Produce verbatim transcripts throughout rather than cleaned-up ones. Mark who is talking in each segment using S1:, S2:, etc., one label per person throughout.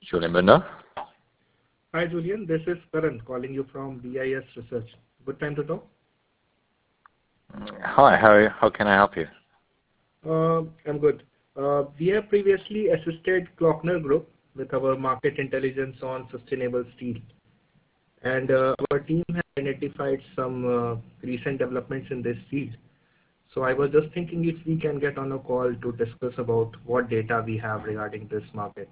S1: Julian Münder.
S2: Hi, Julian. This is Karan calling you from B I S Research. Good time to talk?
S1: Hi, how, how can I help you?
S2: Uh, I'm good. Uh, we have previously assisted Klockner Group with our market intelligence on sustainable steel. And uh, our team has identified some uh, recent developments in this field. So I was just thinking if we can get on a call to discuss about what data we have regarding this market.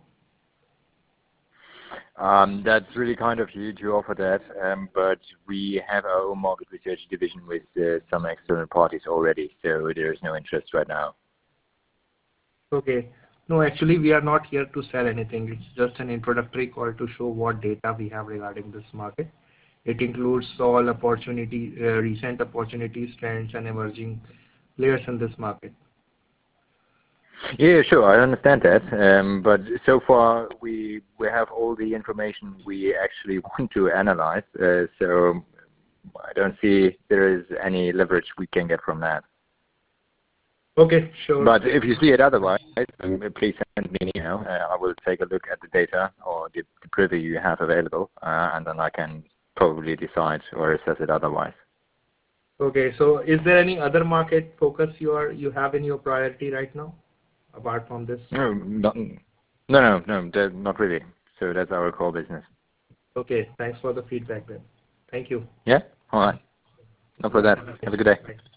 S1: Um, that's really kind of you to offer that, um, but we have our own market research division with uh, some external parties already, so there is no interest right now.
S2: Okay. No, actually, we are not here to sell anything. It's just an introductory call to show what data we have regarding this market. It includes all opportunity, uh, recent opportunities, trends, and emerging players in this market.
S1: Yeah, sure, I understand that, um, but so far we we have all the information we actually want to analyze, uh, so I don't see there is any leverage we can get from that.
S2: Okay, sure.
S1: But if you see it otherwise, um, please send me an email. Uh, I will take a look at the data or the, the preview you have available, uh, and then I can probably decide or assess it otherwise.
S2: Okay, so is there any other market focus you are you have in your priority right now, apart from this?
S1: No, not, no, no, no, that- not really. So that's our core business.
S2: Okay, thanks for the feedback then. Thank you.
S1: Yeah? All right. No for
S2: Bye.
S1: that. Have a good day.
S2: Bye.